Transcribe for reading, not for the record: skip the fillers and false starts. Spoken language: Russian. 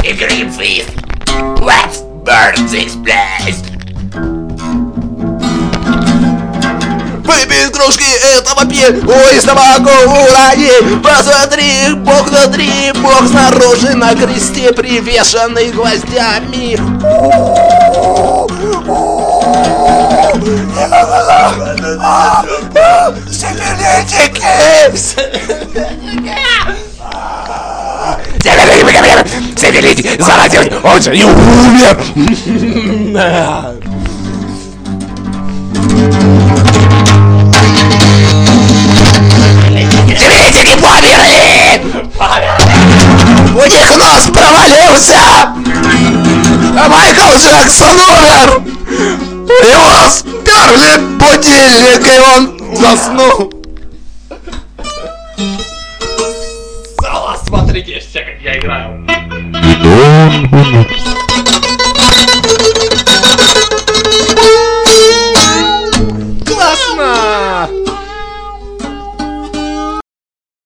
green fist. Let's burn this place. Выпей кружки этого пива, ой, собаку урони. Посмотри, Бог внутри, Бог снаружи, на кресте привешенный гвоздями. Севелите, заразил, он же не умер. Севелитики померли! У них нос провалился! А Майкл Джексон умер! Его сперли будильник, и он заснул! Смотрите, как я играю.